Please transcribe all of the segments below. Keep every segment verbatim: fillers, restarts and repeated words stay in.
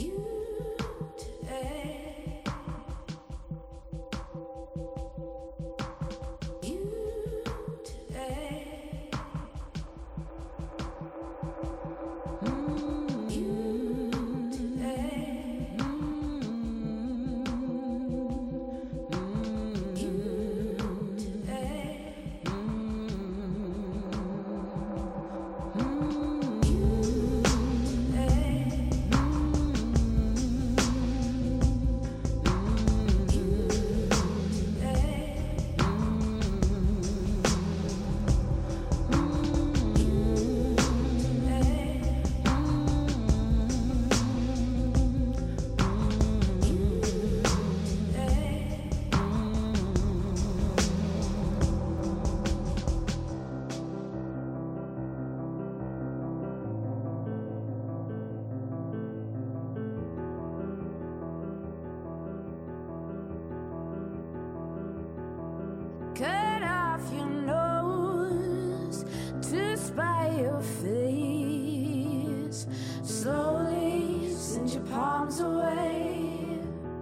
Cut off your nose to spy your face. Slowly send your palms away.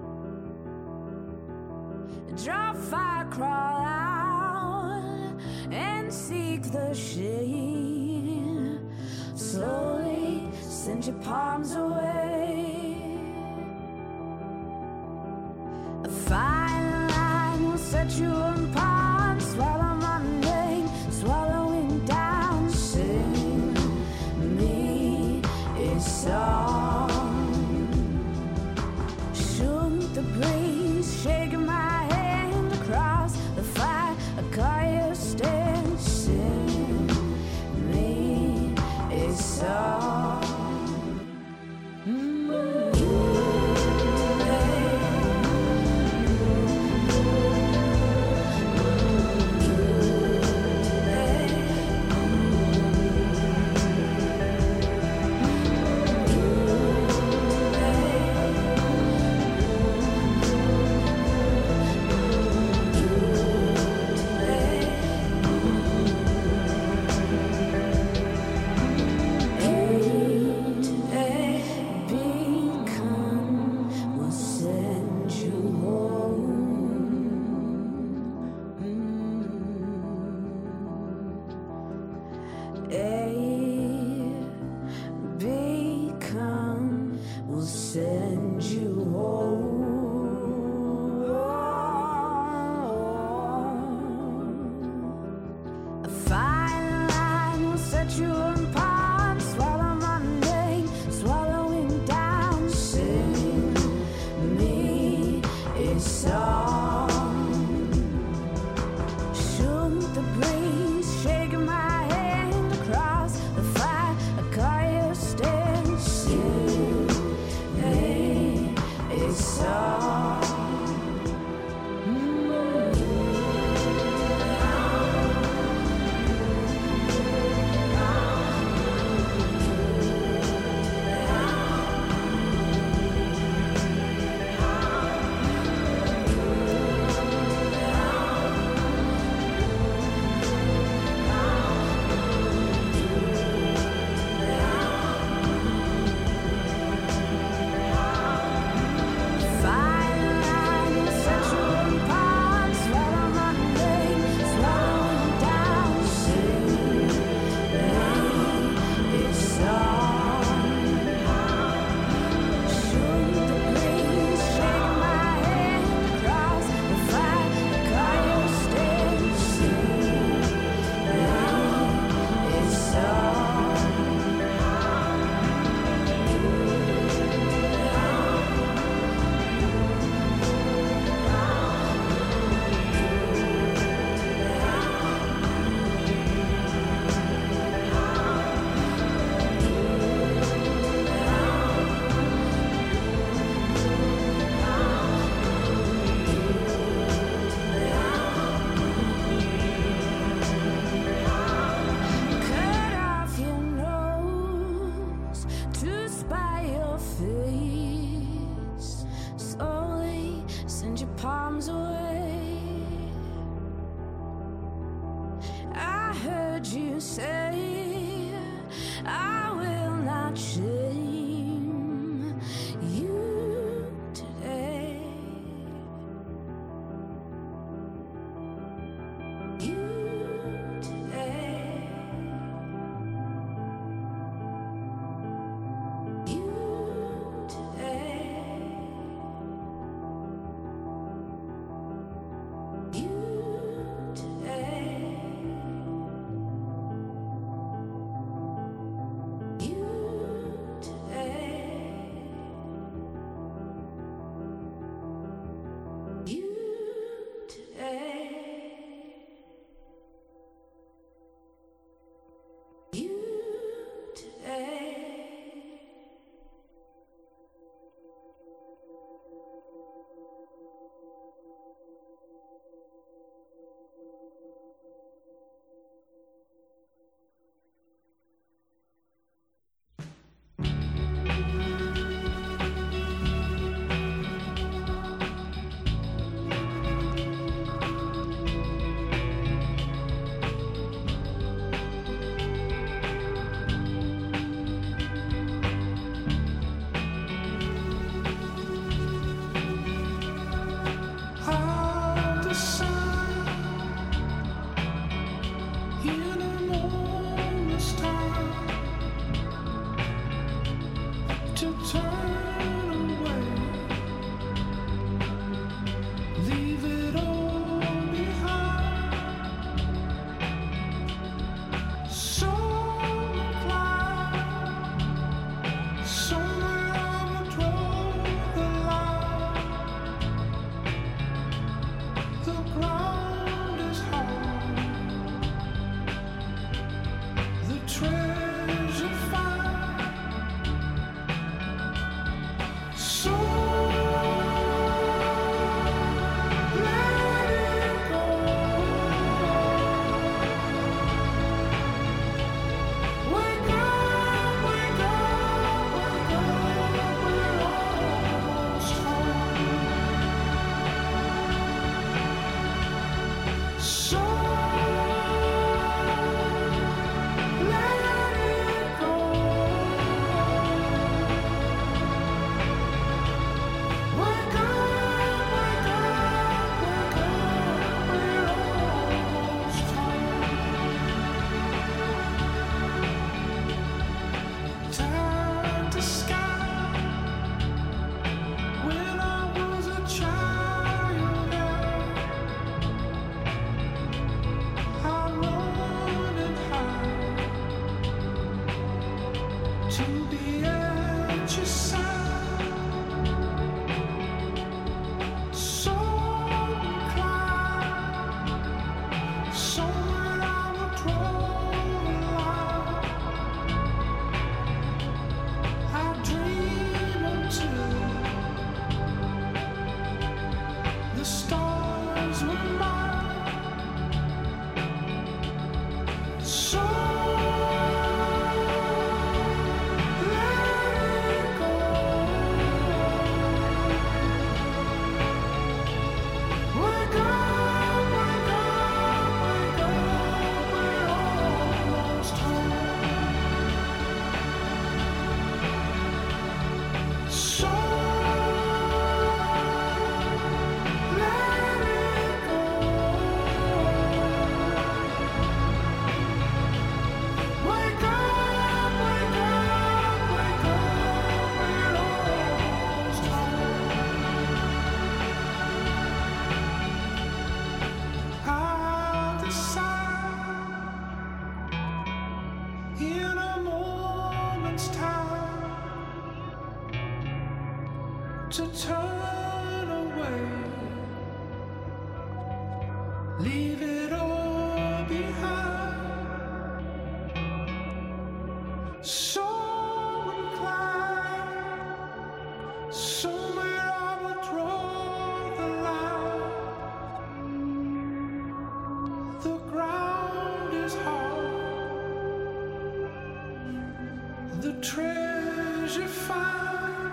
Draw fire, crawl out and seek the shade. Slowly send your palms away. A fine line will set you apart. Swallow my name, swallowing down. Sing me a song. Shoot the breeze, shaking my hand across the fire. I call you stand. Sing me a song. Send you home. A fine line will set you apart. Swallow my name, swallowing down. Sing me a song. Shoot the breeze, shaking my hand across the fire. I call you stand. Sing a song. Palms away. I heard you say I will not shame to turn away, leave it all behind. So inclined, somewhere I will draw the line. The ground is hard, the treasure found.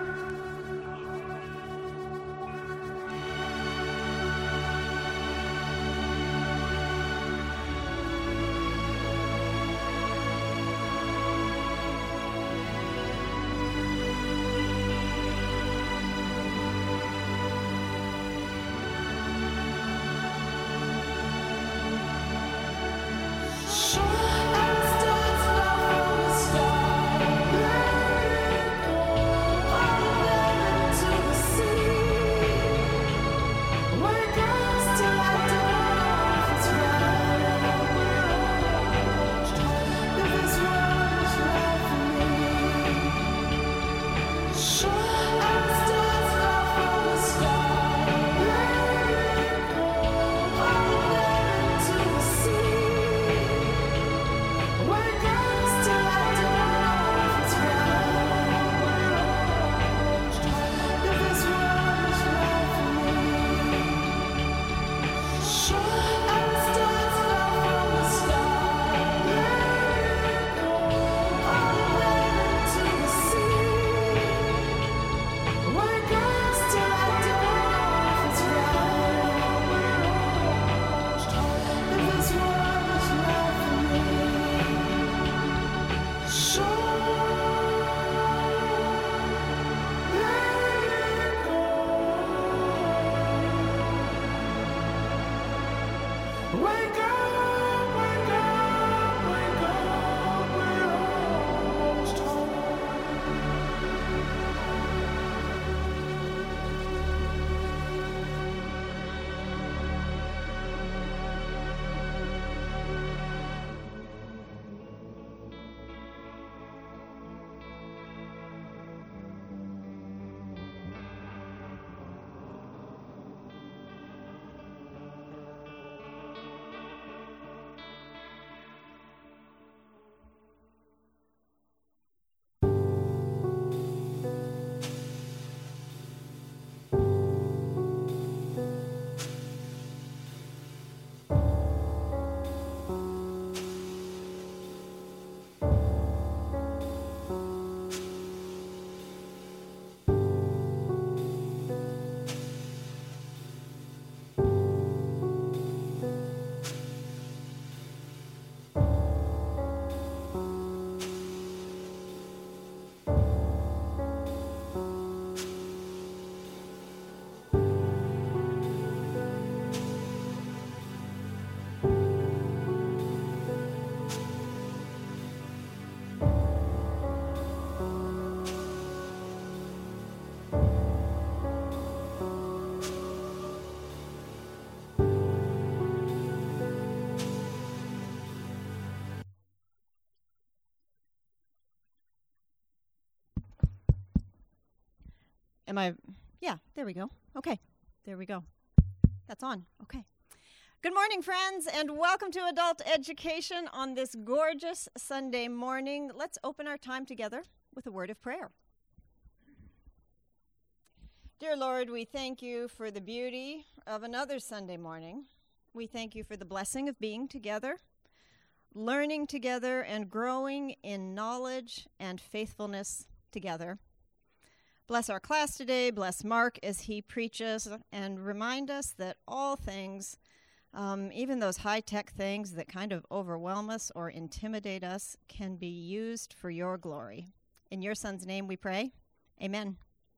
Am I? Yeah, there we go. Okay, there we go. That's on. Okay. Good morning, friends, and welcome to Adult Education on this gorgeous Sunday morning. Let's open our time together with a word of prayer. Dear Lord, we thank you for the beauty of another Sunday morning. We thank you for the blessing of being together, learning together, and growing in knowledge and faithfulness together. Bless our class today. Bless Mark as he preaches, and remind us that all things, um, even those high-tech things that kind of overwhelm us or intimidate us, can be used for your glory. In your Son's name we pray. Amen.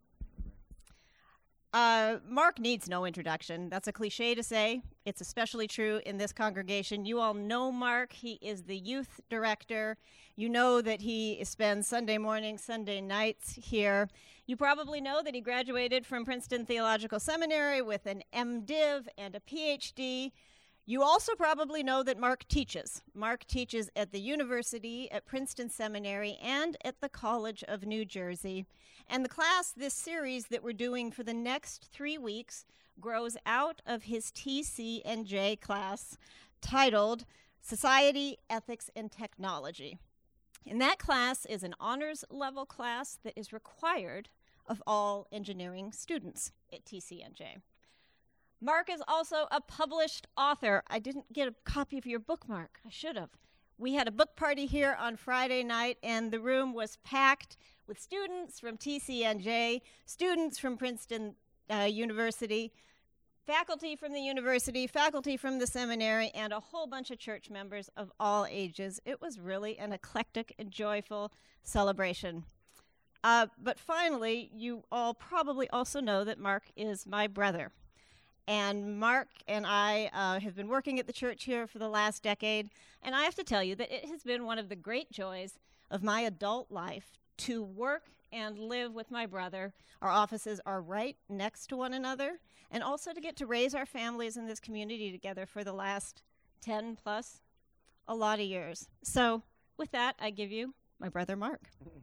Uh, Mark needs no introduction. That's a cliche to say. It's especially true in this congregation. You all know Mark. He is the youth director. You know that he spends Sunday mornings, Sunday nights here. You probably know that he graduated from Princeton Theological Seminary with an M Div and a P H D. You also probably know that Mark teaches. Mark teaches at the university, at Princeton Seminary, and at the College of New Jersey. And the class, this series that we're doing for the next three weeks, grows out of his T C and J class titled Society, Ethics, and Technology. And that class is an honors level class that is required of all engineering students at T C and J. Mark is also a published author. I didn't get a copy of your book, Mark. I should have. We had a book party here on Friday night, and the room was packed with students from T C and J, students from Princeton uh, University, faculty from the university, faculty from the seminary, and a whole bunch of church members of all ages. It was really an eclectic and joyful celebration. Uh, but finally, you all probably also know that Mark is my brother. And Mark and I uh, have been working at the church here for the last decade, and I have to tell you that it has been one of the great joys of my adult life to work and live with my brother. Our offices are right next to one another, and also to get to raise our families in this community together for the last ten plus, a lot of years. So with that, I give you my brother Mark.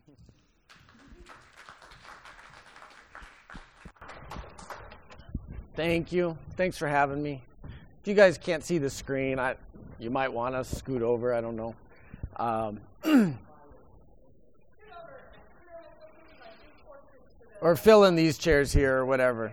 Thank you. Thanks for having me. If you guys can't see the screen, I, you might want to scoot over. I don't know. Um, or fill in these chairs here or whatever.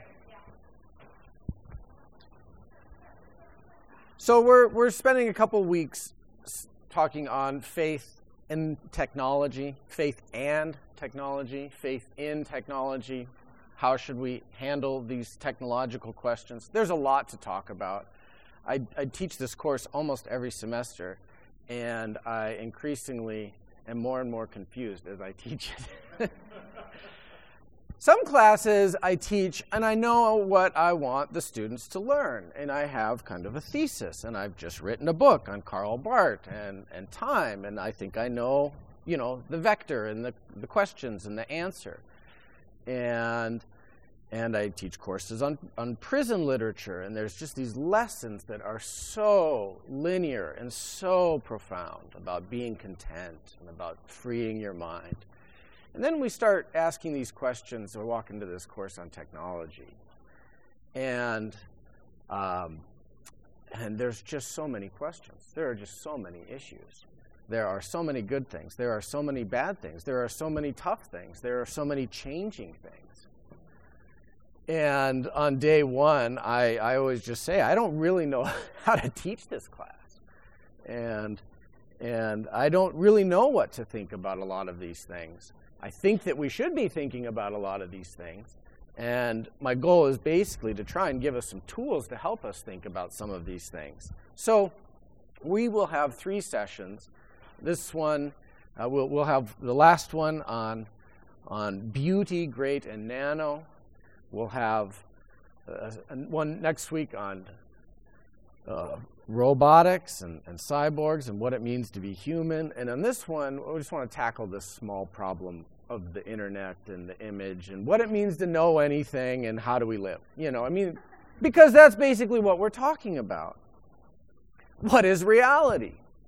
So we're we're spending a couple weeks talking on faith and technology, faith and technology, faith in technology. How should we handle these technological questions? There's a lot to talk about. I, I teach this course almost every semester, and I increasingly am more and more confused as I teach it. Some classes I teach, and I know what I want the students to learn, and I have kind of a thesis, and I've just written a book on Karl Barth and, and time, and I think I know, you know, the vector and the, the questions and the answer. And and I teach courses on, on prison literature, and there's just these lessons that are so linear and so profound about being content and about freeing your mind. And then we start asking these questions. We walk into this course on technology, and um, and there's just so many questions. There are just so many issues. There are so many good things. There are so many bad things. There are so many tough things. There are so many changing things. And on day one, I, I always just say, I don't really know how to teach this class. And, and I don't really know what to think about a lot of these things. I think that we should be thinking about a lot of these things. And my goal is basically to try and give us some tools to help us think about some of these things. So we will have three sessions. This one, uh, we'll, we'll have the last one on, on beauty, great, and nano. We'll have uh, one next week on uh, robotics and, and cyborgs and what it means to be human. And on this one, we just want to tackle this small problem of the internet and the image and what it means to know anything and how do we live. You know, I mean, because that's basically what we're talking about. What is reality?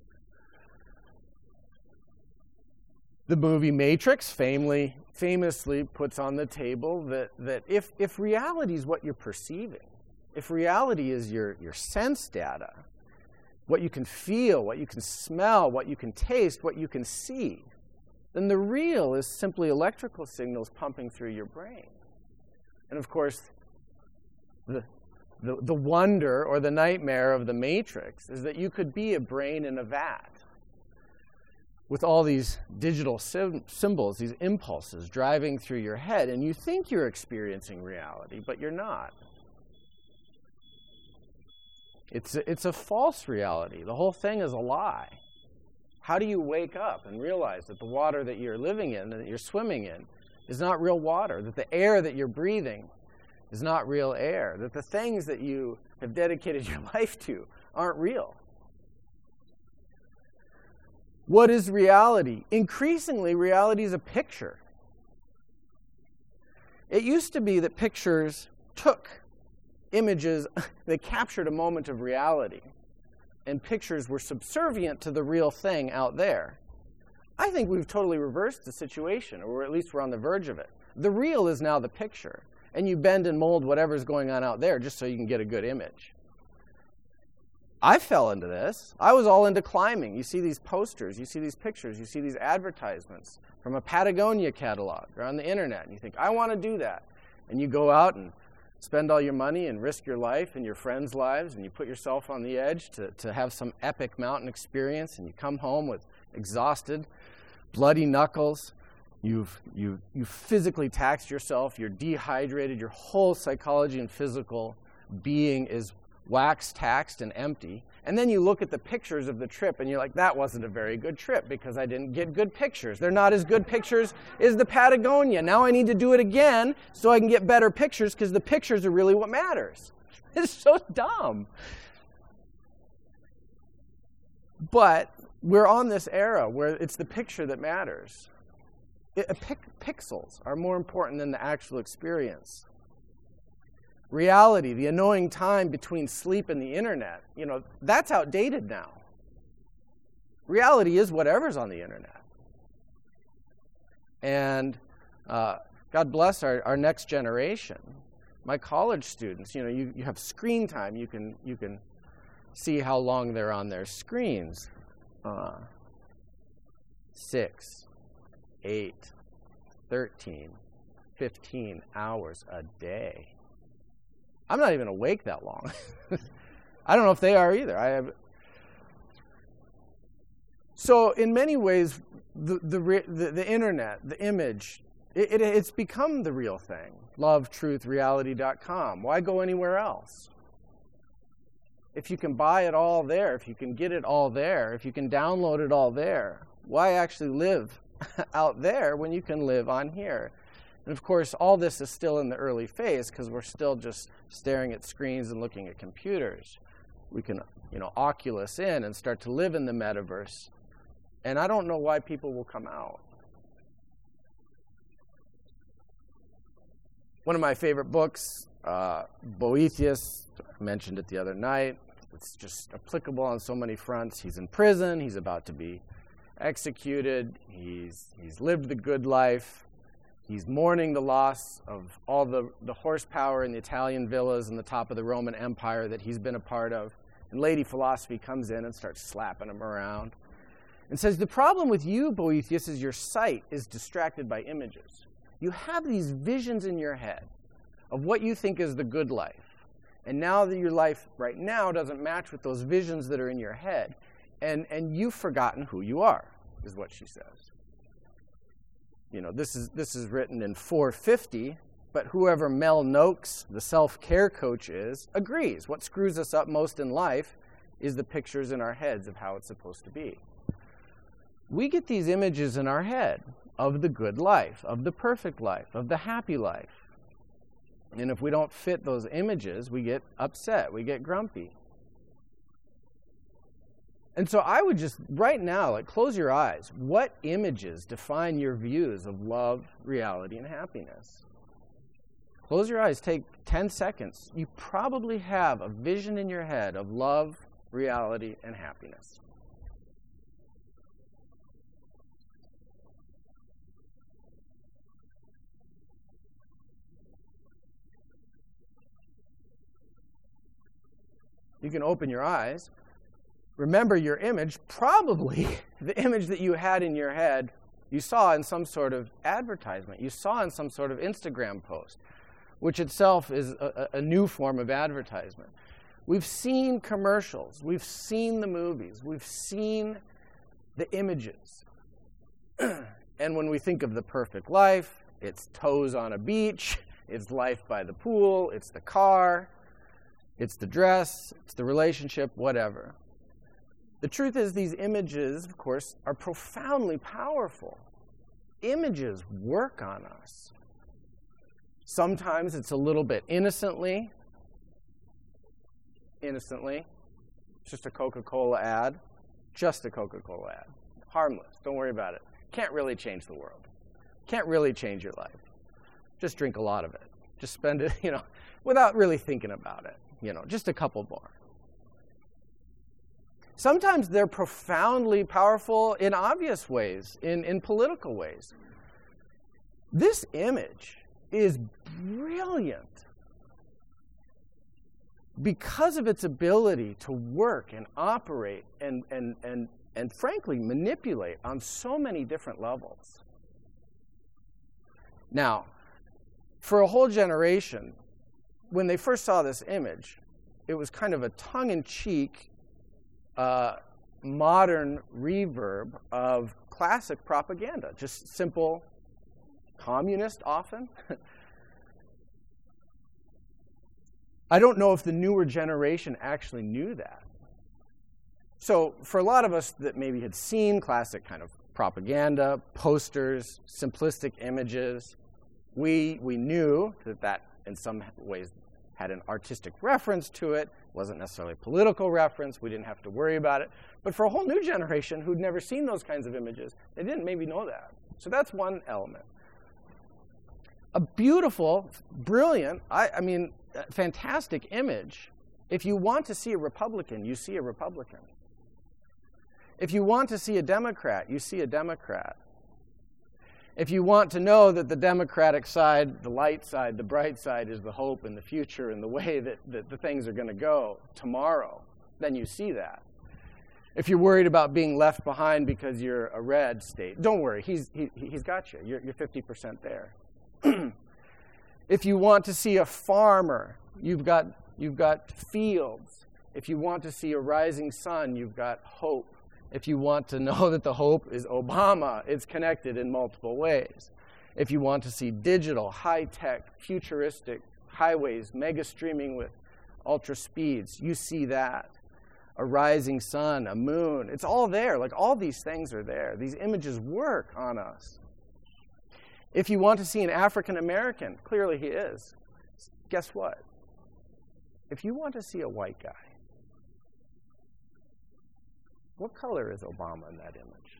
The movie Matrix famously, famously puts on the table that, that if, if reality is what you're perceiving, if reality is your, your sense data, what you can feel, what you can smell, what you can taste, what you can see, then the real is simply electrical signals pumping through your brain. And of course, the, the, the wonder or the nightmare of the Matrix is that you could be a brain in a vat with all these digital sim- symbols, these impulses driving through your head, and you think you're experiencing reality, but you're not. It's a, it's a false reality. The whole thing is a lie. How do you wake up and realize that the water that you're living in and that you're swimming in is not real water, that the air that you're breathing is not real air, that the things that you have dedicated your life to aren't real? What is reality? Increasingly, reality is a picture. It used to be that pictures took images, they captured a moment of reality. and pictures were subservient to the real thing out there. I think we've totally reversed the situation, or at least we're on the verge of it. The real is now the picture, and you bend and mold whatever's going on out there just so you can get a good image. I fell into this. I was all into climbing. You see these posters, you see these pictures, you see these advertisements from a Patagonia catalog or on the internet, and you think, I want to do that. And you go out and spend all your money and risk your life and your friends' lives, and you put yourself on the edge to, to have some epic mountain experience, and you come home with exhausted, bloody knuckles. You've, you, you've physically taxed yourself. You're dehydrated. Your whole psychology and physical being is wax taxed and empty. And then you look at the pictures of the trip and you're like, that wasn't a very good trip because I didn't get good pictures. They're not as good pictures as the Patagonia. Now I need to do it again so I can get better pictures because the pictures are really what matters. It's so dumb. But we're on this era where it's the picture that matters. It, pic, pixels are more important than the actual experience. Reality, the annoying time between sleep and the internet, you know, that's outdated now. Reality is whatever's on the internet. And uh, God bless our, our next generation. My college students, you know, you, you have screen time. You can, you can see how long they're on their screens. Uh, six, eight, thirteen, fifteen hours a day. I'm not even awake that long. I don't know if they are either. I have. So in many ways, the the the, the internet, the image, it, it, it's become the real thing. love truth reality dot com. Why go anywhere else? If you can buy it all there, if you can get it all there, if you can download it all there, why actually live out there when you can live on here? And of course, all this is still in the early phase because we're still just staring at screens and looking at computers. We can, you know, Oculus in and start to live in the metaverse. And I don't know why people will come out. One of my favorite books, uh, Boethius, I mentioned it the other night. It's just applicable on so many fronts. He's in prison. He's about to be executed. He's, he's lived the good life. He's mourning the loss of all the, the horsepower in the Italian villas and the top of the Roman Empire that he's been a part of. And Lady Philosophy comes in and starts slapping him around and says, the problem with you, Boethius, is your sight is distracted by images. You have these visions in your head of what you think is the good life. And now that your life right now doesn't match with those visions that are in your head. And, and you've forgotten who you are, is what she says. You know, this is this is written in four fifty, but whoever Mel Noakes, the self-care coach is, agrees. What screws us up most in life is the pictures in our heads of how it's supposed to be. We get these images in our head of the good life, of the perfect life, of the happy life. And if we don't fit those images, we get upset, we get grumpy. And so I would just, right now, like, close your eyes. What images define your views of love, reality, and happiness? Close your eyes. Take ten seconds. You probably have a vision in your head of love, reality, and happiness. You can open your eyes. Remember your image, probably the image that you had in your head, you saw in some sort of advertisement. You saw in some sort of Instagram post, which itself is a, a new form of advertisement. We've seen commercials. We've seen the movies. We've seen the images. And when we think of the perfect life, it's toes on a beach, it's life by the pool, it's the car, it's the dress, it's the relationship, whatever. The truth is, these images, of course, are profoundly powerful. Images work on us. Sometimes it's a little bit innocently. Innocently. It's just a Coca-Cola ad. Just a Coca-Cola ad. Harmless. Don't worry about it. Can't really change the world. Can't really change your life. Just drink a lot of it. Just spend it, you know, without really thinking about it. You know, just a couple more. Sometimes they're profoundly powerful in obvious ways, in, in political ways. This image is brilliant because of its ability to work and operate and, and, and, and frankly, manipulate on so many different levels. Now, for a whole generation, when they first saw this image, it was kind of a tongue-in-cheek, uh, modern reverb of classic propaganda, just simple communist often. I don't know if the newer generation actually knew that. So for a lot of us that maybe had seen classic kind of propaganda, posters, simplistic images, we, we knew that that in some ways had an artistic reference to it, wasn't necessarily a political reference, we didn't have to worry about it. But for a whole new generation who'd never seen those kinds of images, they didn't maybe know that. So that's one element. A beautiful, brilliant, I, I mean, fantastic image. If you want to see a Republican, you see a Republican. If you want to see a Democrat, you see a Democrat. If you want to know that the Democratic side, the light side, the bright side is the hope and the future and the way that, that the things are going to go tomorrow, then you see that. If you're worried about being left behind because you're a red state, don't worry, he's, he, he's got you. You're, you're fifty percent there. If you want to see a farmer, you've got, you've got fields. If you want to see a rising sun, you've got hope. If you want to know that the hope is Obama, it's connected in multiple ways. If you want to see digital, high-tech, futuristic highways, mega streaming with ultra speeds, you see that. A rising sun, a moon, it's all there. Like all these things are there. These images work on us. If you want to see an African American, clearly he is. Guess what? If you want to see a white guy, what color is Obama in that image?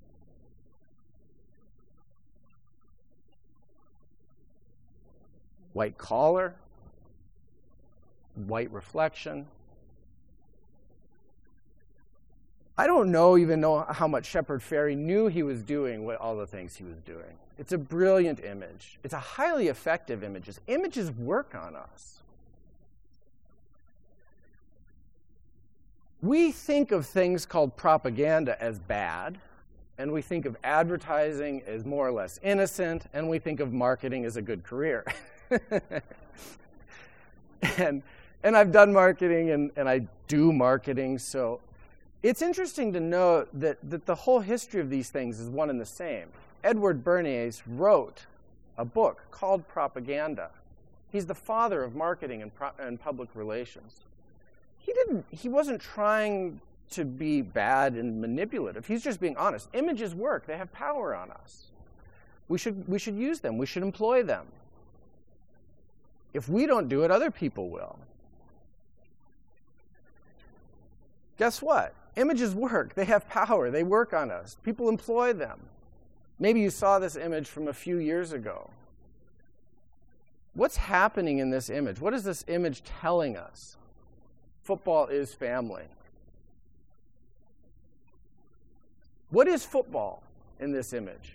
White collar, white reflection. I don't know even know how much Shepard Fairey knew he was doing what all the things he was doing. It's a brilliant image. It's a highly effective image. Images work on us. We think of things called propaganda as bad, and we think of advertising as more or less innocent, and we think of marketing as a good career. and and I've done marketing, and, and I do marketing, so it's interesting to note that, that the whole history of these things is one and the same. Edward Bernays wrote a book called Propaganda. He's the father of marketing and, pro- and public relations. He didn't. He wasn't trying to be bad and manipulative. He's just being honest. Images work. They have power on us. We should, we should use them. We should employ them. If we don't do it, other people will. Guess what? Images work. They have power. They work on us. People employ them. Maybe you saw this image from a few years ago. What's happening in this image? What is this image telling us? Football is family. What is football in this image?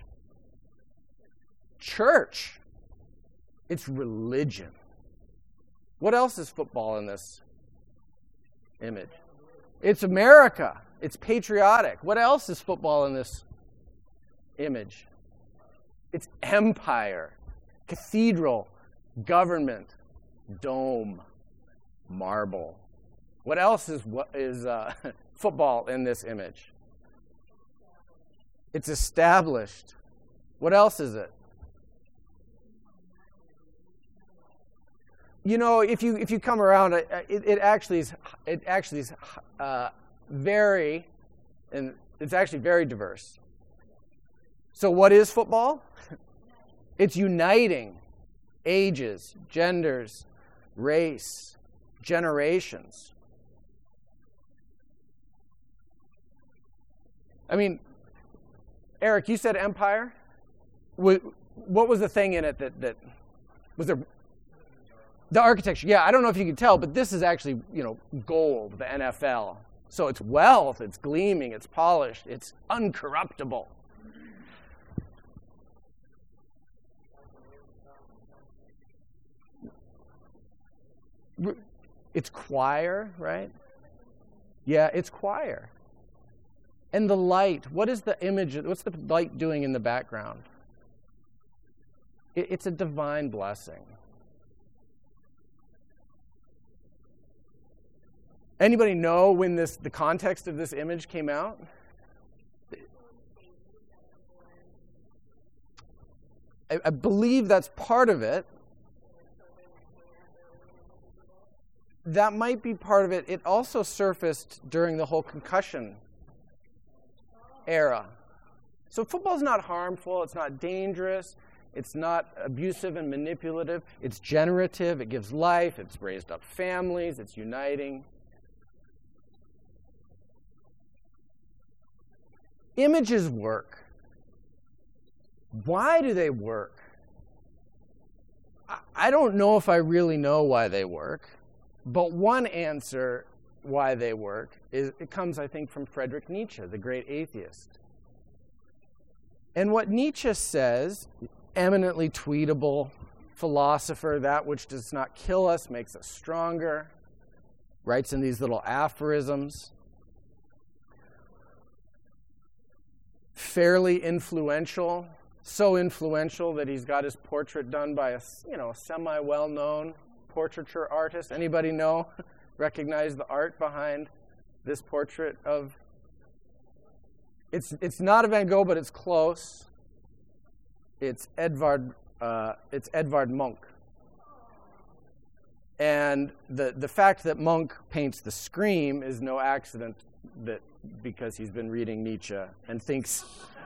Church. It's religion. What else is football in this image? It's America. It's patriotic. What else is football in this image? It's empire, cathedral, government, dome, marble. What else is what is uh, football in this image? It's established. What else is it? You know, if you if you come around, it, it actually is it actually is uh, very, and it's actually very diverse. So what is football? It's uniting ages, genders, race, generations. I mean, Eric, you said empire. What was the thing in it that that was there? The architecture, yeah, I don't know if you can tell, but this is actually, you know, gold, the N F L. So it's wealth, it's gleaming, it's polished, it's uncorruptible. It's choir, right? Yeah, it's choir. And the light, what is the image, what's the light doing in the background? It, it's a divine blessing. Anybody know when this the context of this image came out? I, I believe that's part of it. That might be part of it. It also surfaced during the whole concussion era. So football's not harmful, it's not dangerous, it's not abusive and manipulative, it's generative, it gives life, it's raised up families, it's uniting. Images work. Why do they work? I don't know if I really know why they work. But one answer why they work is it comes, I think, from Friedrich Nietzsche, the great atheist. And what Nietzsche says, eminently tweetable philosopher, that which does not kill us makes us stronger, writes in these little aphorisms. Fairly influential, so influential that he's got his portrait done by a, you know, a semi-well-known portraiture artist. Anybody know, recognize the art behind this portrait of? It's it's not a Van Gogh, but it's close. It's Edvard. Uh, it's Edvard Munch. And the the fact that Munch paints the Scream is no accident. That because he's been reading Nietzsche and thinks.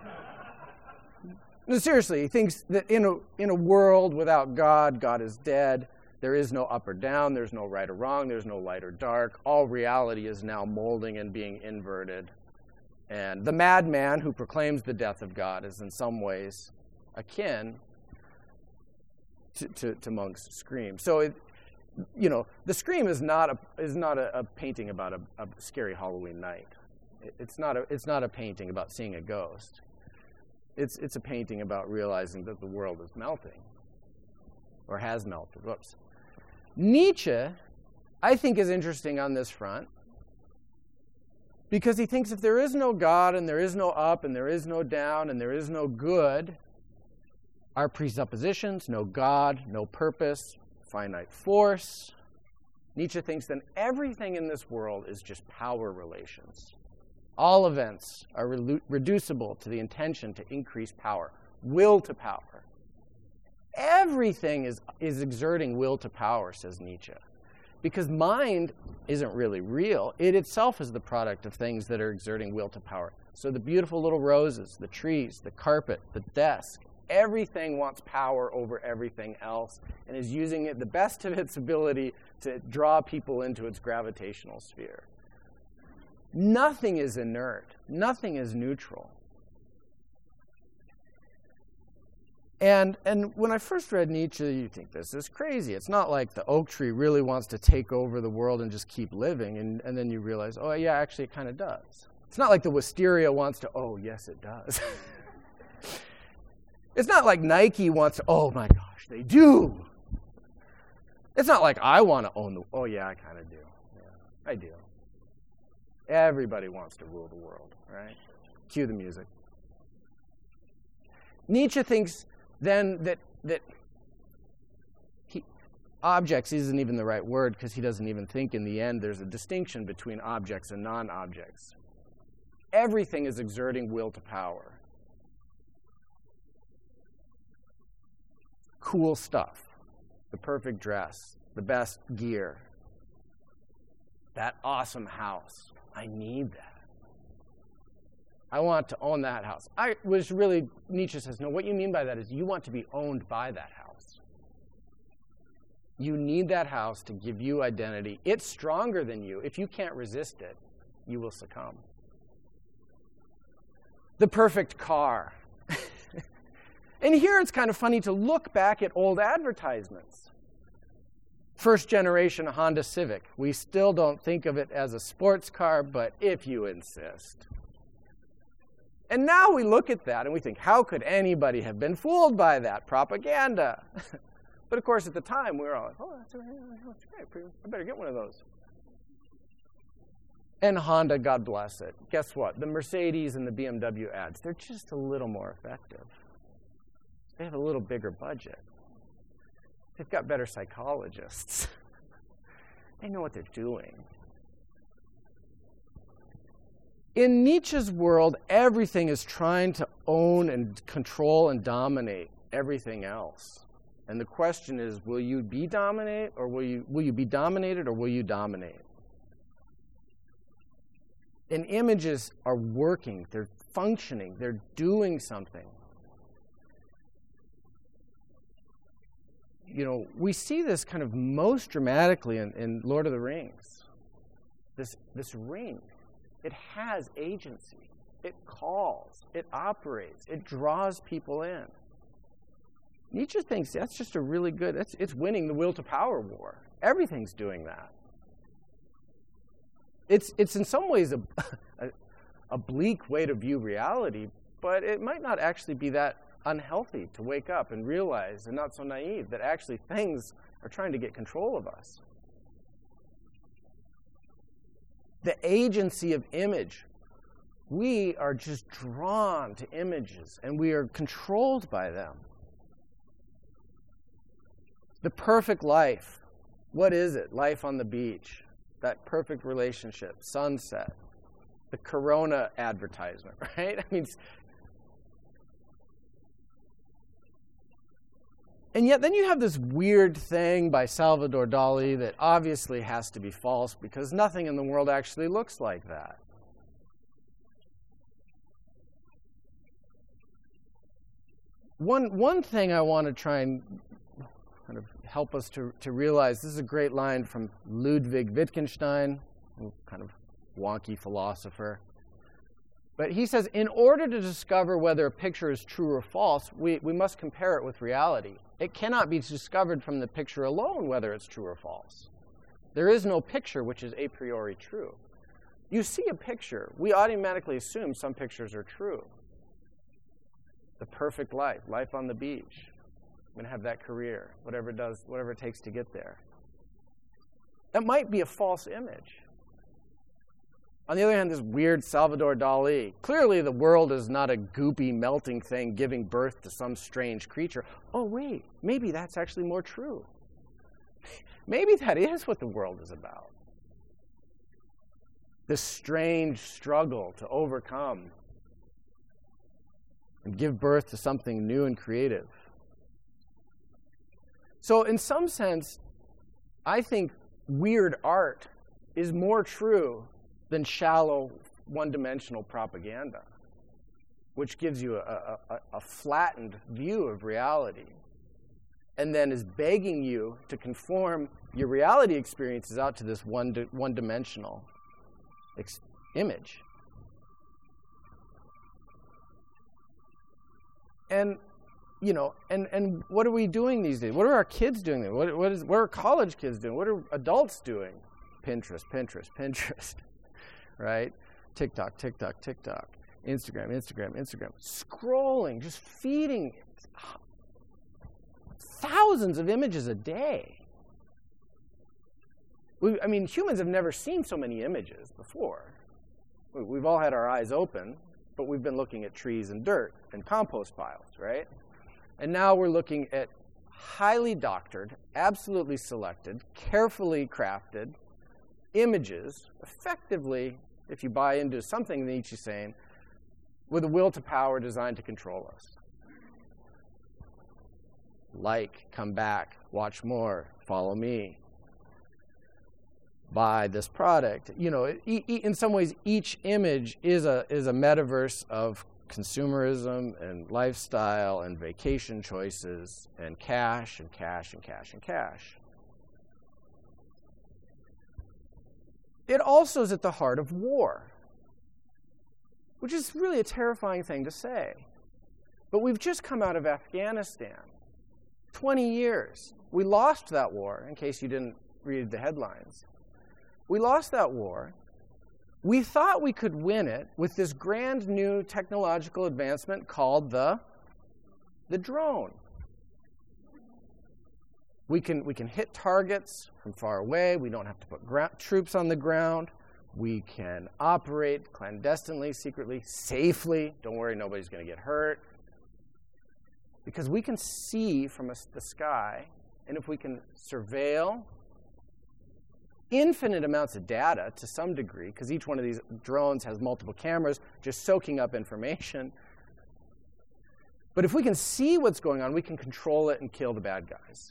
No, seriously, he thinks that in a in a world without God, God is dead. There is no up or down, there's no right or wrong, there's no light or dark. All reality is now molding and being inverted. And the madman who proclaims the death of God is in some ways akin to, to, to Munch's Scream. So, it, you know, the Scream is not a is not a, a painting about a, a scary Halloween night. It, it's not a it's not a painting about seeing a ghost. It's it's a painting about realizing that the world is melting, or has melted. Whoops. Nietzsche, I think, is interesting on this front because he thinks if there is no God and there is no up and there is no down and there is no good, our presuppositions, no God, no purpose, finite force, Nietzsche thinks then everything in this world is just power relations. All events are re- reducible to the intention to increase power, will to power. Everything is, is exerting will to power, says Nietzsche. Because mind isn't really real. It itself is the product of things that are exerting will to power. So the beautiful little roses, the trees, the carpet, the desk, everything wants power over everything else and is using it the best of its ability to draw people into its gravitational sphere. Nothing is inert. Nothing is neutral. And and when I first read Nietzsche, you think this is crazy. It's not like the oak tree really wants to take over the world and just keep living. And, and then you realize, oh, yeah, actually it kind of does. It's not like the wisteria wants to, oh, yes, it does. It's not like Nike wants to, oh, my gosh, they do. It's not like I want to own the, oh, yeah, I kind of do. Yeah, I do. Everybody wants to rule the world, right? Cue the music. Nietzsche thinks then that that he, objects isn't even the right word because he doesn't even think in the end there's a distinction between objects and non-objects. Everything is exerting will to power. Cool stuff, the perfect dress, the best gear, that awesome house. I need that. I want to own that house. I was really, Nietzsche says, no, what you mean by that is you want to be owned by that house. You need that house to give you identity. It's stronger than you. If you can't resist it, you will succumb. The perfect car. And here it's kind of funny to look back at old advertisements. First generation Honda Civic. We still don't think of it as a sports car, but if you insist. And now we look at that and we think, how could anybody have been fooled by that propaganda? But of course, at the time, we were all like, oh, that's great. I better get one of those. And Honda, God bless it. Guess what? The Mercedes and the B M W ads, they're just a little more effective. They have a little bigger budget. They've got better psychologists. They know what they're doing. In Nietzsche's world, everything is trying to own and control and dominate everything else. And the question is, will you be dominate or will you will you be dominated or will you dominate? And images are working, they're functioning, they're doing something. You know, we see this kind of most dramatically in, in Lord of the Rings. This this ring. It has agency. It calls. It operates. It draws people in. Nietzsche thinks that's just a really good, it's, it's winning the will to power war. Everything's doing that. It's, it's in some ways a, a, a bleak way to view reality, but it might not actually be that unhealthy to wake up and realize, and not so naive, that actually things are trying to get control of us. The agency of image. We are just drawn to images, and we are controlled by them. The perfect life. What is it? Life on the beach. That perfect relationship. Sunset. The Corona advertisement, right? I mean, and yet then you have this weird thing by Salvador Dali that obviously has to be false because nothing in the world actually looks like that. One, one thing I want to try and kind of help us to, to realize, this is a great line from Ludwig Wittgenstein, a kind of wonky philosopher. But he says, in order to discover whether a picture is true or false, we, we must compare it with reality. It cannot be discovered from the picture alone whether it's true or false. There is no picture which is a priori true. You see a picture, we automatically assume some pictures are true. The perfect life, life on the beach. I'm going to have that career, whatever it does, whatever it takes to get there. That might be a false image. On the other hand, this weird Salvador Dali. Clearly the world is not a goopy, melting thing giving birth to some strange creature. Oh, wait, maybe that's actually more true. Maybe that is what the world is about. This strange struggle to overcome and give birth to something new and creative. So in some sense, I think weird art is more true than shallow, one-dimensional propaganda, which gives you a, a, a flattened view of reality and then is begging you to conform your reality experiences out to this one, di- one-dimensional ex- image. And, you know, and, and what are we doing these days? What are our kids doing? What, what, is, what are college kids doing? What are adults doing? Pinterest, Pinterest, Pinterest. Right? TikTok, TikTok, TikTok. Instagram, Instagram, Instagram. Scrolling, just feeding thousands of images a day. We, I mean, humans have never seen so many images before. We've all had our eyes open, but we've been looking at trees and dirt and compost piles, right? And now we're looking at highly doctored, absolutely selected, carefully crafted images, effectively, if you buy into something Nietzsche's saying, with a will to power designed to control us. Like, come back, watch more, follow me, buy this product. You know, e- e- in some ways, each image is a is a metaverse of consumerism and lifestyle and vacation choices and cash and cash and cash and cash. It also is at the heart of war, which is really a terrifying thing to say. But we've just come out of Afghanistan. twenty years. We lost that war, in case you didn't read the headlines. We lost that war. We thought we could win it with this grand new technological advancement called the, the drone. We can, we can hit targets from far away. We don't have to put gra- troops on the ground. We can operate clandestinely, secretly, safely. Don't worry, nobody's going to get hurt. Because we can see from a, the sky, and if we can surveil infinite amounts of data to some degree, because each one of these drones has multiple cameras just soaking up information. But if we can see what's going on, we can control it and kill the bad guys.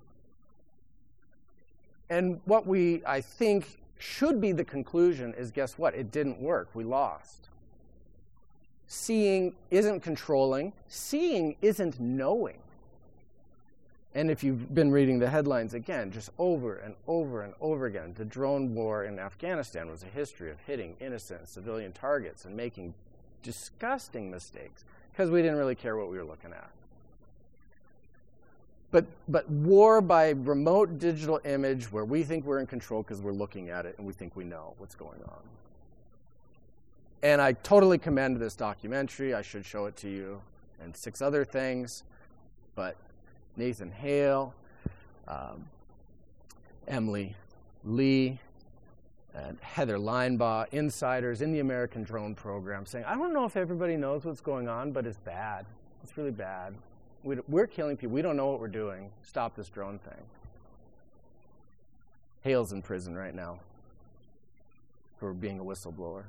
And what we, I think, should be the conclusion is, guess what? It didn't work. We lost. Seeing isn't controlling. Seeing isn't knowing. And if you've been reading the headlines again, just over and over and over again, the drone war in Afghanistan was a history of hitting innocent civilian targets and making disgusting mistakes because we didn't really care what we were looking at. But but war by remote digital image where we think we're in control because we're looking at it and we think we know what's going on. And I totally commend this documentary. I should show it to you, and six other things. But Nathan Hale, um, Emily Lee, and Heather Linebaugh, insiders in the American Drone Program, saying, I don't know if everybody knows what's going on, but it's bad. It's really bad. We're killing people. We don't know what we're doing. Stop this drone thing. Hale's in prison right now for being a whistleblower.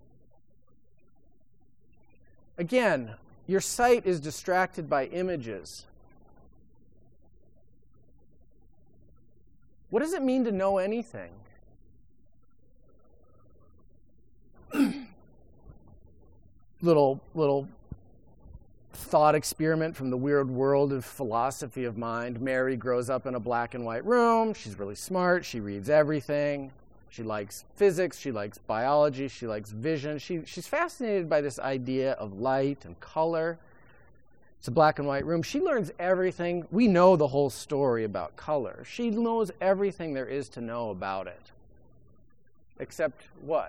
Again, your sight is distracted by images. What does it mean to know anything? little little thought experiment from the weird world of philosophy of mind. Mary grows up in a black and white room. She's really smart. She reads everything. She likes physics. She likes biology. She likes vision. She, she's fascinated by this idea of light and color. It's a black and white room. She learns everything. We know the whole story about color. She knows everything there is to know about it. Except what?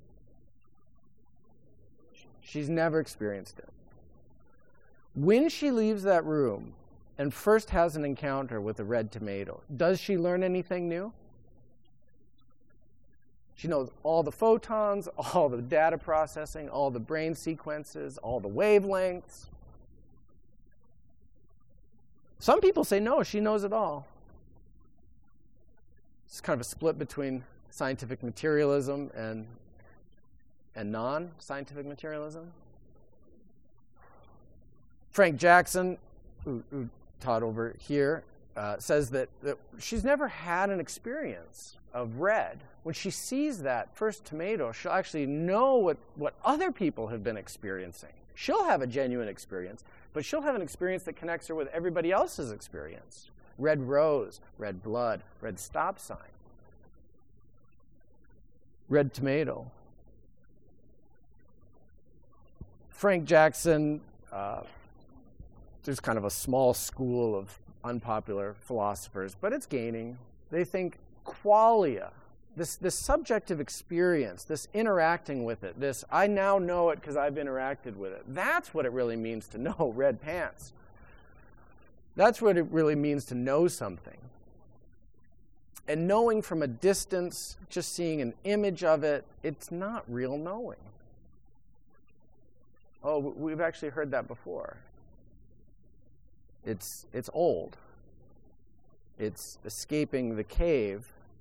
She's never experienced it. When she leaves that room and first has an encounter with a red tomato, does she learn anything new? She knows all the photons, all the data processing, all the brain sequences, all the wavelengths. Some people say, no, she knows it all. It's kind of a split between scientific materialism and, and non-scientific materialism. Frank Jackson, who, who taught over here, uh, says that, that she's never had an experience of red. When she sees that first tomato, she'll actually know what, what other people have been experiencing. She'll have a genuine experience, but she'll have an experience that connects her with everybody else's experience. Red rose, red blood, red stop sign, red tomato. Frank Jackson, uh, there's kind of a small school of unpopular philosophers, but it's gaining. They think qualia, this, this subjective experience, this interacting with it, this I now know it because I've interacted with it. That's what it really means to know red pants. That's what it really means to know something. And knowing from a distance, just seeing an image of it, it's not real knowing. Oh, we've actually heard that before. It's, it's old. It's escaping the cave.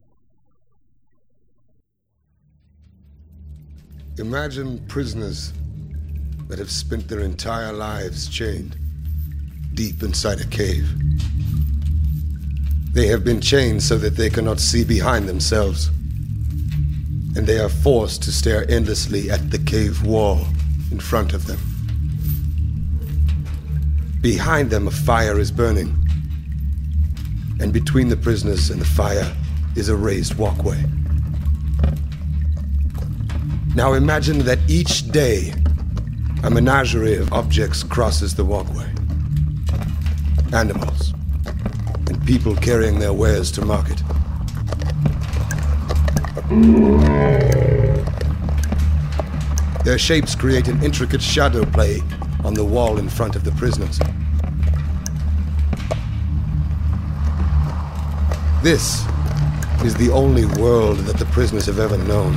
Imagine prisoners that have spent their entire lives chained deep inside a cave. They have been chained so that they cannot see behind themselves, and they are forced to stare endlessly at the cave wall in front of them. Behind them, a fire is burning, and between the prisoners and the fire is a raised walkway. Now imagine that each day, a menagerie of objects crosses the walkway. Animals, people carrying their wares to market. Their shapes create an intricate shadow play on the wall in front of the prisoners. This is the only world that the prisoners have ever known.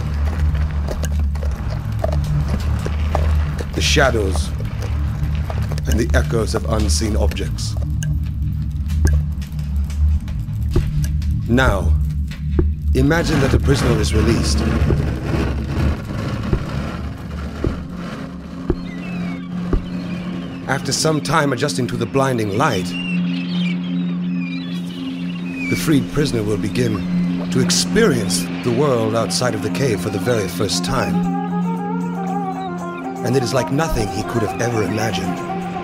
The shadows and the echoes of unseen objects. Now, imagine that a prisoner is released. After some time adjusting to the blinding light, the freed prisoner will begin to experience the world outside of the cave for the very first time. And it is like nothing he could have ever imagined.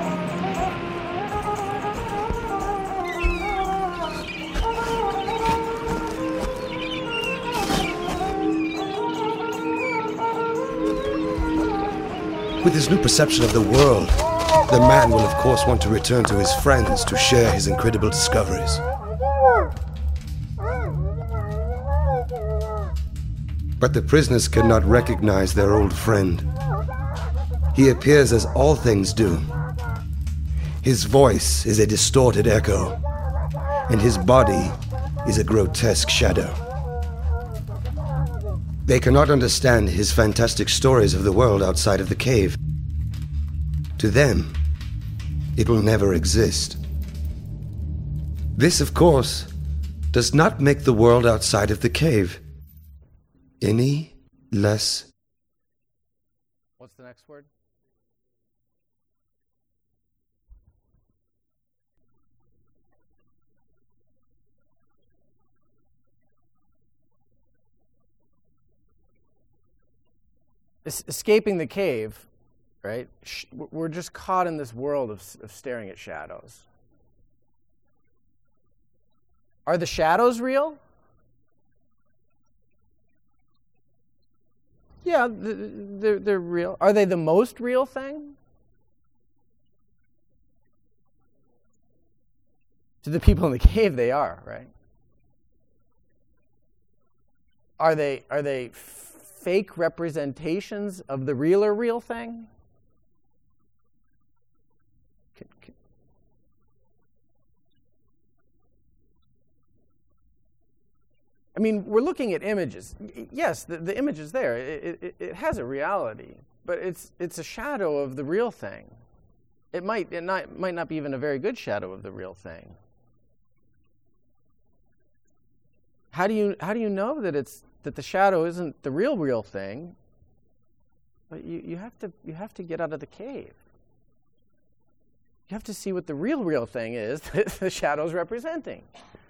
With his new perception of the world, the man will of course want to return to his friends to share his incredible discoveries. But the prisoners cannot recognize their old friend. He appears as all things do. His voice is a distorted echo, and his body is a grotesque shadow. They cannot understand his fantastic stories of the world outside of the cave. To them, it will never exist. This, of course, does not make the world outside of the cave any less. What's the next word? Es- escaping the cave, right? Sh- we're just caught in this world of, of staring at shadows. Are the shadows real? Yeah, they're, they're real. Are they the most real thing? To the people in the cave, they are, right? Are they, are they fake representations of the real or real thing? Can, can, I mean, we're looking at images. Yes, the, the image is there. It, it, it has a reality, but it's it's a shadow of the real thing. It might it not might not be even a very good shadow of the real thing. How do you how do you know that it's that the shadow isn't the real real thing? But you, you have to you have to get out of the cave. You have to see what the real real thing is that the shadow's representing.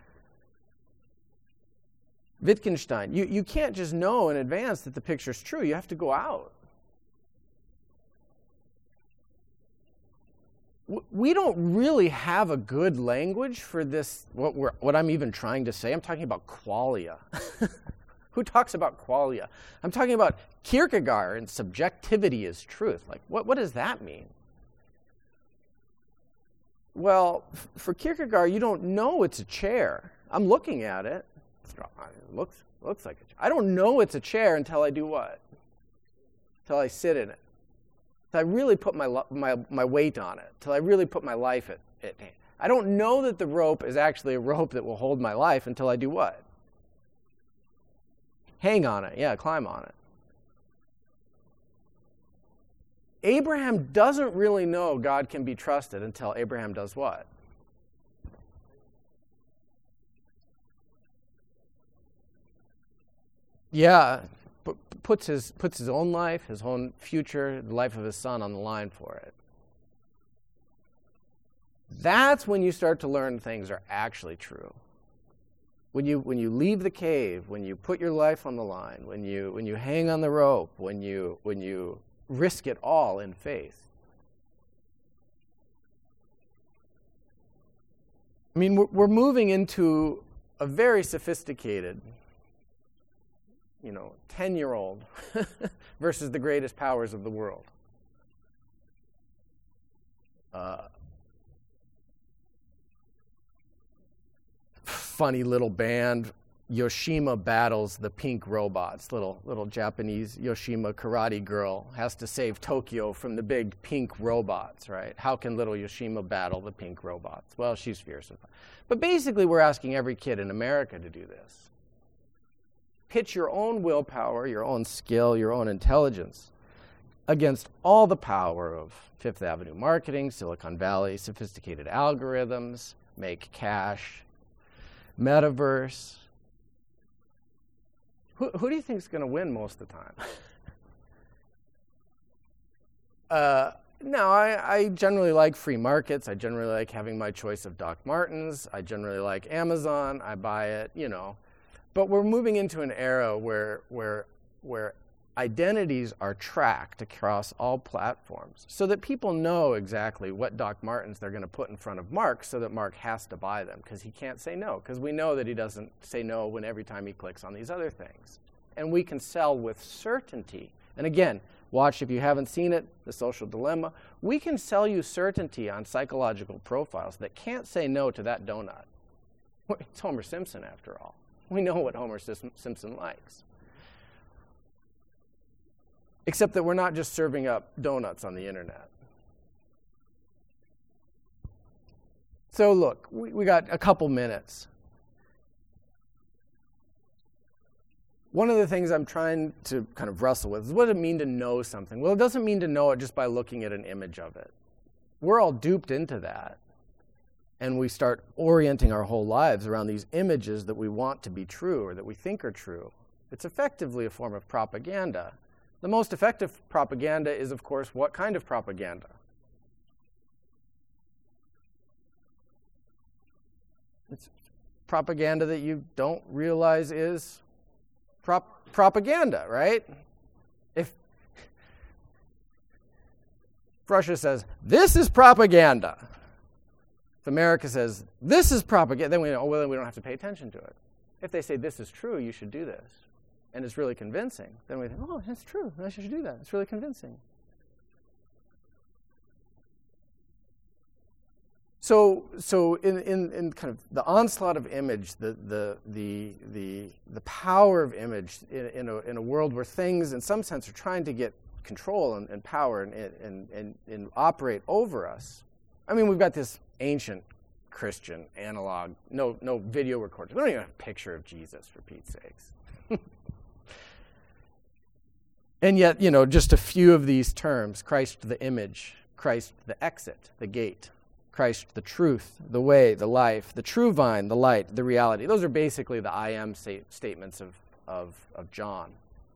Wittgenstein, you, you can't just know in advance that the picture's true. You have to go out. We don't really have a good language for this, what, we're, what I'm even trying to say. I'm talking about qualia. Who talks about qualia? I'm talking about Kierkegaard and subjectivity is truth. Like, what, what does that mean? Well, f- for Kierkegaard, you don't know it's a chair. I'm looking at it. It looks, looks like a chair. I don't know it's a chair until I do what? Until I sit in it. Until I really put my, my, my weight on it. Until I really put my life at, at hand. I don't know that the rope is actually a rope that will hold my life until I do what? Hang on it. Yeah, climb on it. Abraham doesn't really know God can be trusted until Abraham does what? Yeah, puts his puts his own life, his own future, the life of his son on the line for it. That's when you start to learn things are actually true. When you when you leave the cave, when you put your life on the line, when you when you hang on the rope, when you when you risk it all in faith. I mean, we're, we're moving into a very sophisticated, you know, ten-year-old versus the greatest powers of the world. Uh, funny little band, Yoshima battles the pink robots. Little little Japanese Yoshima karate girl has to save Tokyo from the big pink robots, right? How can little Yoshima battle the pink robots? Well, she's fierce. But basically, we're asking every kid in America to do this. Pitch your own willpower, your own skill, your own intelligence against all the power of Fifth Avenue marketing, Silicon Valley, sophisticated algorithms, make cash, metaverse. Who, who do you think is going to win most of the time? uh, no, I, I generally like free markets. I generally like having my choice of Doc Martens. I generally like Amazon. I buy it, you know. But we're moving into an era where, where, where identities are tracked across all platforms so that people know exactly what Doc Martens they're going to put in front of Mark so that Mark has to buy them because he can't say no, because we know that he doesn't say no when every time he clicks on these other things. And we can sell with certainty. And again, watch if you haven't seen it, The Social Dilemma. We can sell you certainty on psychological profiles that can't say no to that donut. It's Homer Simpson after all. We know what Homer Simpson likes. Except that we're not just serving up donuts on the internet. So look, we, we got a couple minutes. One of the things I'm trying to kind of wrestle with is what does it mean to know something? Well, it doesn't mean to know it just by looking at an image of it. We're all duped into that. And we start orienting our whole lives around these images that we want to be true or that we think are true. It's effectively a form of propaganda. The most effective propaganda is, of course, what kind of propaganda? It's propaganda that you don't realize is prop- propaganda, right? If, if Russia says, this is propaganda, if America says, this is propaganda, then we know, oh, well, then we don't have to pay attention to it. If they say, this is true, you should do this, and it's really convincing, then we think, oh, that's true, I should do that. It's really convincing. So, so in, in, in kind of the onslaught of image, the the the the, the power of image in, in, a, in a world where things, in some sense, are trying to get control and, and power and, and, and, and operate over us. I mean, we've got this ancient Christian analog, no no video recorder. We don't even have a picture of Jesus, for Pete's sakes. And yet, you know, just a few of these terms: Christ the image, Christ the exit, the gate, Christ the truth, the way, the life, the true vine, the light, the reality. Those are basically the I am sta- statements of, of, of John.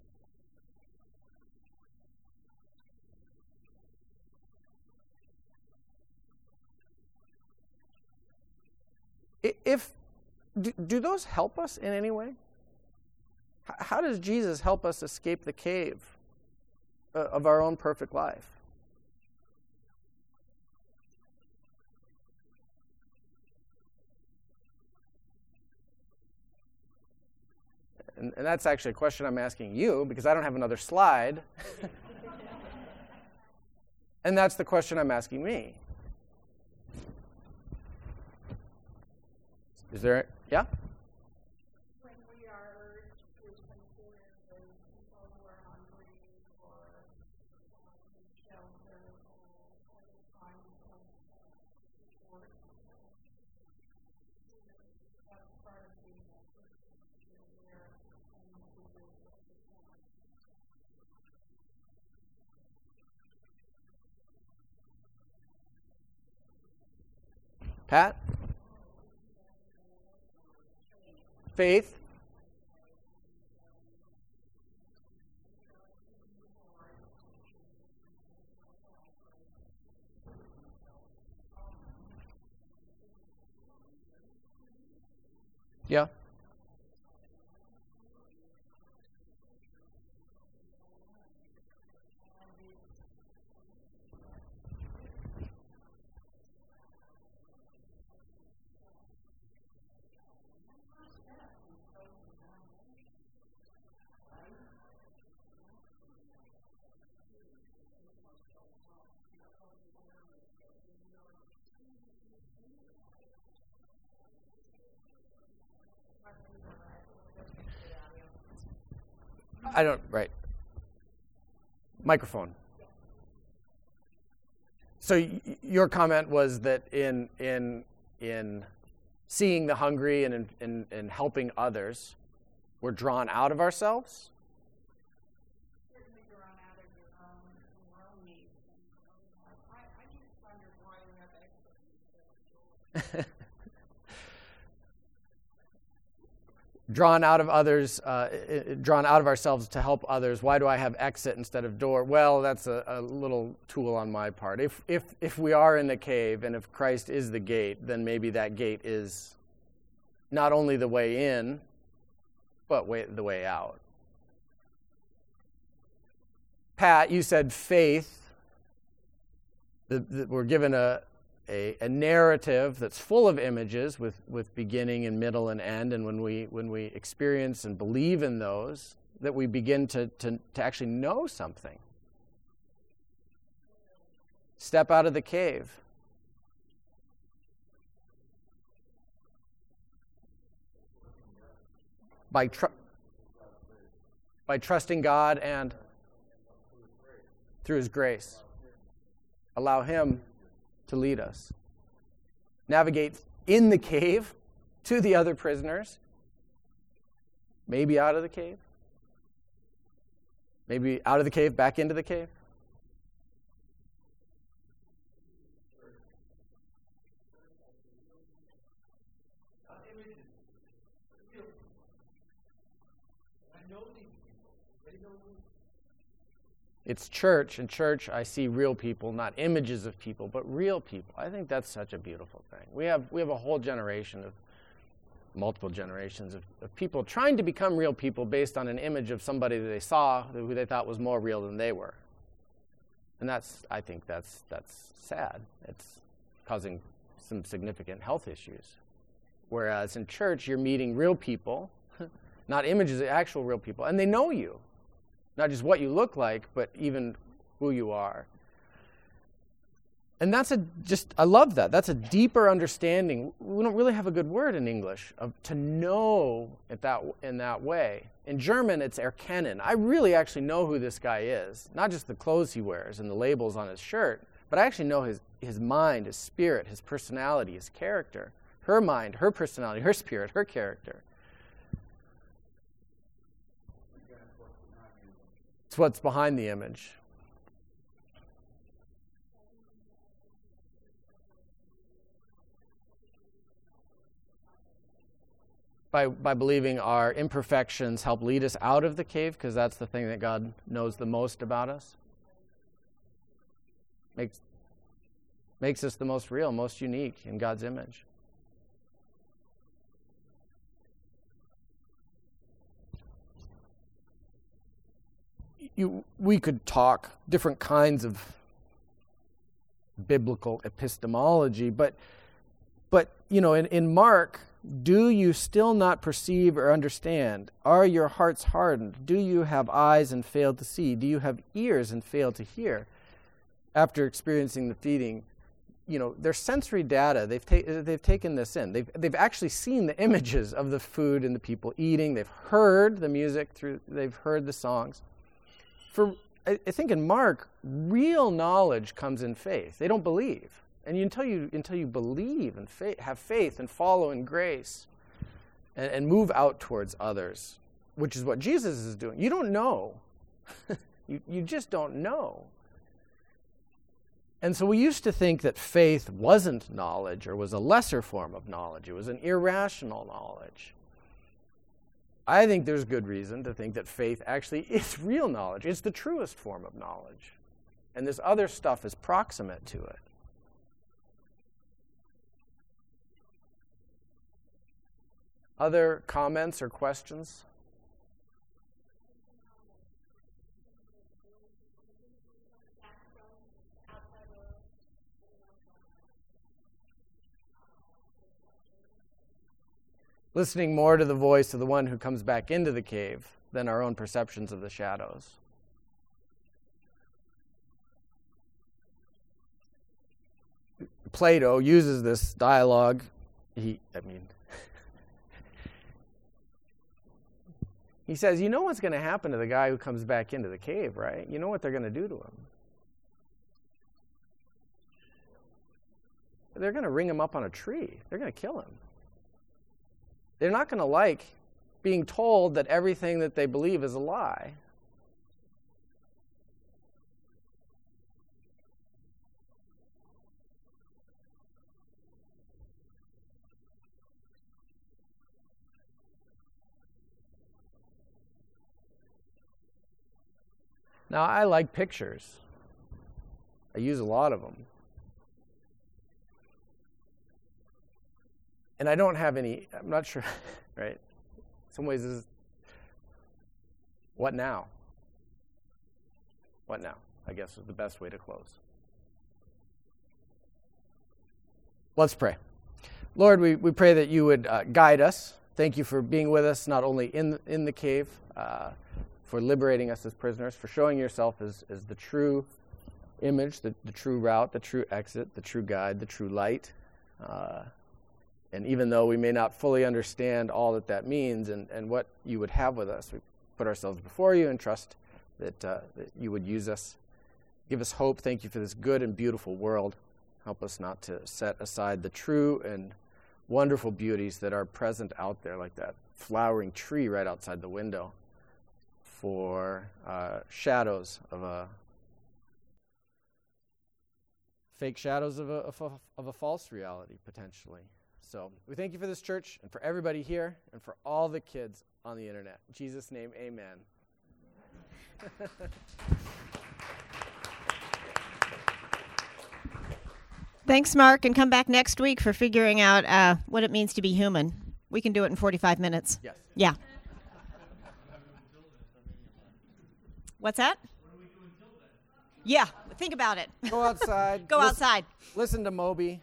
If do, do those help us in any way? How does Jesus help us escape the cave of our own perfect life? And, and that's actually a question I'm asking you because I don't have another slide. And that's the question I'm asking me. Is there, yeah? When we are urged to consider the people who are hungry or um, shelter or other kinds of support, that's part of being a Christian, to be aware and to do at the time. Pat? Faith? Yeah. I don't, right. Microphone. So y- your comment was that in in in seeing the hungry and in, in, in helping others, we're drawn out of ourselves? Certainly drawn out of your own, your own needs. And I, I just wondered why you have expertise. Drawn out of others, uh, i- i- drawn out of ourselves to help others. Why do I have exit instead of door? Well, that's a, a little tool on my part. If if if we are in the cave and if Christ is the gate, then maybe that gate is not only the way in, but way, the way out. Pat, you said faith. The, the, we're given a A, a narrative that's full of images with, with beginning and middle and end, and when we when we experience and believe in those, that we begin to, to, to actually know something. Step out of the cave. By, tr- by trusting God and through His grace. Allow Him to lead us. Navigate in the cave to the other prisoners. Maybe out of the cave. Maybe out of the cave, back into the cave. It's church, and church I see real people, not images of people, but real people. I think that's such a beautiful thing. We have we have a whole generation of, multiple generations of, of people trying to become real people based on an image of somebody that they saw who they thought was more real than they were. And that's, I think that's that's sad. It's causing some significant health issues. Whereas in church, you're meeting real people, not images of actual real people, and they know you. Not just what you look like, but even who you are. And that's a just, I love that. That's a deeper understanding. We don't really have a good word in English of to know it that in that way. In German, it's erkennen. I really actually know who this guy is. Not just the clothes he wears and the labels on his shirt, but I actually know his, his mind, his spirit, his personality, his character. Her mind, her personality, her spirit, her character. It's what's behind the image. By by believing our imperfections help lead us out of the cave, because that's the thing that God knows the most about us. Makes, makes us the most real, most unique in God's image. You, we could talk different kinds of biblical epistemology, but, but you know, in, in Mark, do you still not perceive or understand? Are your hearts hardened? Do you have eyes and fail to see? Do you have ears and fail to hear? After experiencing the feeding, you know, their sensory data, they've, ta- they've taken this in. They've, they've actually seen the images of the food and the people eating. They've heard the music, through. They've heard the songs. For I think in Mark, real knowledge comes in faith. They don't believe, and you, until you until you believe and faith, have faith and follow in grace, and, and move out towards others, which is what Jesus is doing. You don't know, you you just don't know. And so we used to think that faith wasn't knowledge or was a lesser form of knowledge. It was an irrational knowledge. I think there's good reason to think that faith actually is real knowledge. It's the truest form of knowledge. And this other stuff is proximate to it. Other comments or questions? Listening more to the voice of the one who comes back into the cave than our own perceptions of the shadows. Plato uses this dialogue. He, I mean, He says, you know what's going to happen to the guy who comes back into the cave, right? You know what they're going to do to him. They're going to ring him up on a tree. They're going to kill him. They're not going to like being told that everything that they believe is a lie. Now, I like pictures. I use a lot of them. And I don't have any, I'm not sure, right? In some ways, this is, what now? What now? I guess is the best way to close. Let's pray. Lord, we, we pray that you would uh, guide us. Thank you for being with us, not only in, in the cave, uh, for liberating us as prisoners, for showing yourself as, as the true image, the, the true route, the true exit, the true guide, the true light. Uh, and even though we may not fully understand all that that means and, and what you would have with us, we put ourselves before you and trust that, uh, that you would use us. Give us hope. Thank you for this good and beautiful world. Help us not to set aside the true and wonderful beauties that are present out there, like that flowering tree right outside the window, for uh, shadows of a fake shadows of a, of a of a false reality, potentially. So we thank you for this church and for everybody here and for all the kids on the internet. In Jesus' name, amen. Thanks, Mark, and come back next week for figuring out uh, what it means to be human. We can do it in forty-five minutes. Yes. Yeah. What's that? What do we do until then? Yeah, think about it. Go outside. Go listen, outside. Listen to Moby.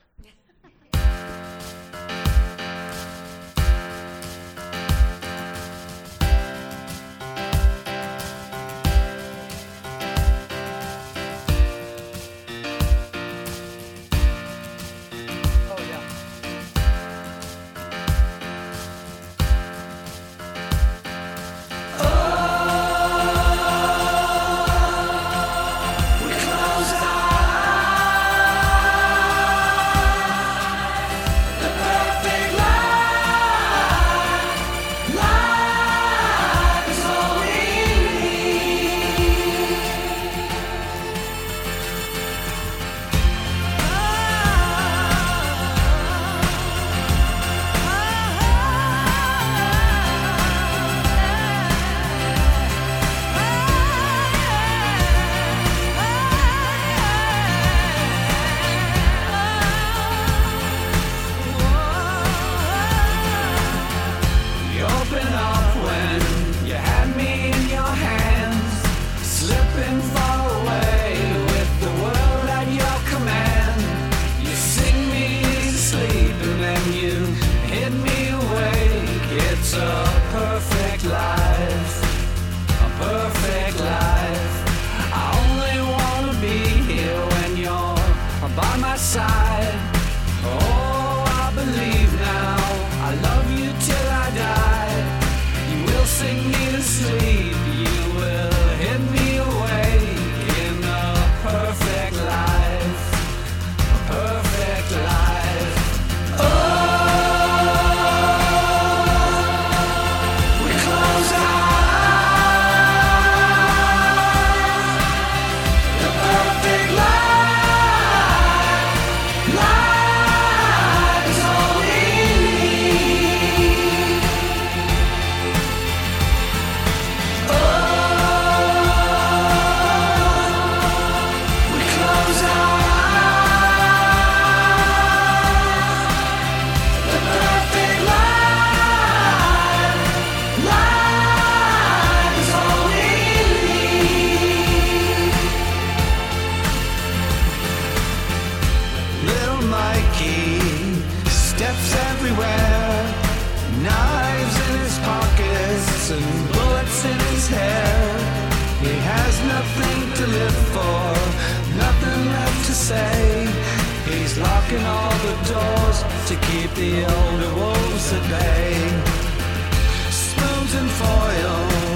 Locking all the doors to keep the older wolves at bay. Spoons and foil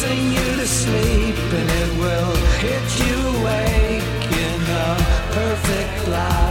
sing you to sleep, and it will hit you awake in a perfect lie.